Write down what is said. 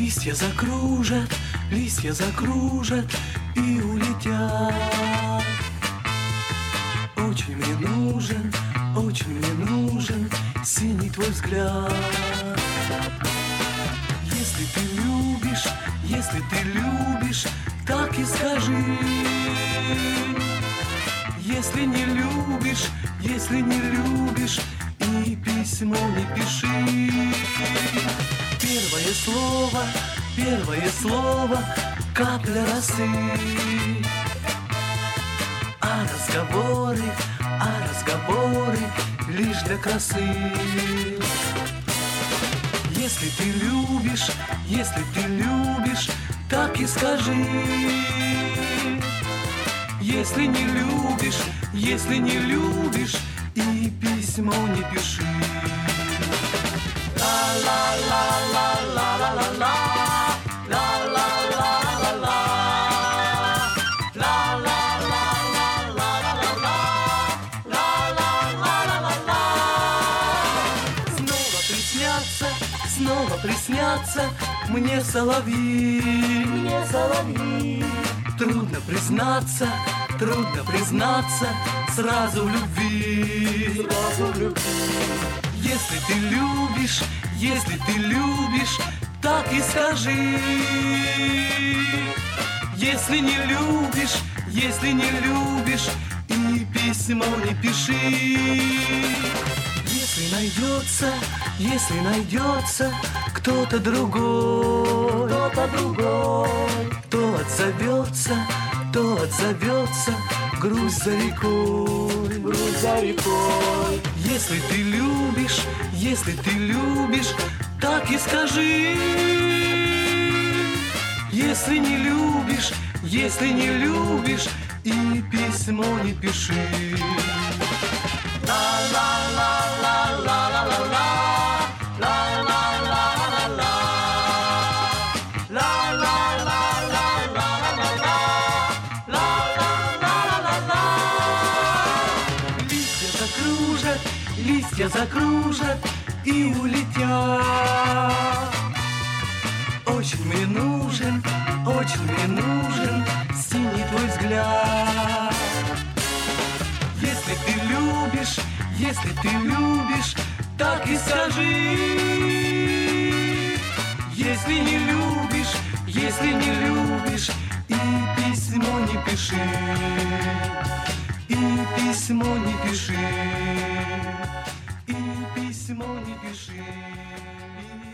листья закружат и улетят. Очень мне нужен синий твой взгляд. Если ты любишь, так и скажи. Если не любишь, и письмо не пиши. Первое слово, капля росы. А разговоры лишь для красы. Если ты любишь, так и скажи. Если не любишь, и письмо не пиши. Снова приснятся мне соловьи. Трудно признаться сразу в любви. Если ты любишь, так и скажи. Если не любишь, и письмо не пиши. Если найдется кто-то другой, то отзовется грусть за рекой. Если ты любишь, так и скажи. Если не любишь, и письмо не пиши. Листья закружат и улетят. Очень мне нужен синий твой взгляд. Если ты любишь, так и скажи. Если не любишь, и письмо не пиши. И письмо не пиши.